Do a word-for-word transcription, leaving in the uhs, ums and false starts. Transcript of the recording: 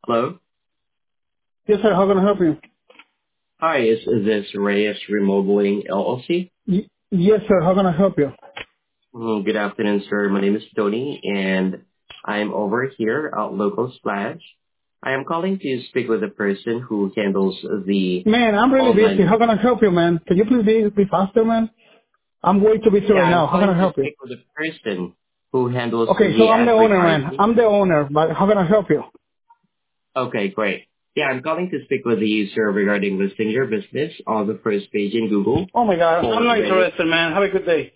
Hello. Yes, sir. How can I help you? Hi, is, is this Reyes Remodeling L L C? Y- yes, sir. How can I help you? Mm, Good afternoon, sir. My name is Tony, and I'm over here at Local Splash. I am calling to speak with the person who handles the Man, I'm really busy. online. How can I help you, man? Can you please be, be faster, man? I'm way too busy Yeah, right I'm now. How can calling I to help you? speak with the person who handles Okay, so the I'm the owner, man. advertising. I'm the owner, but how can I help you? Okay, great. Yeah, I'm calling to speak with the user regarding listing your business on the first page in Google Oh my God, I'm for not Reddit. interested, man. Have a good day.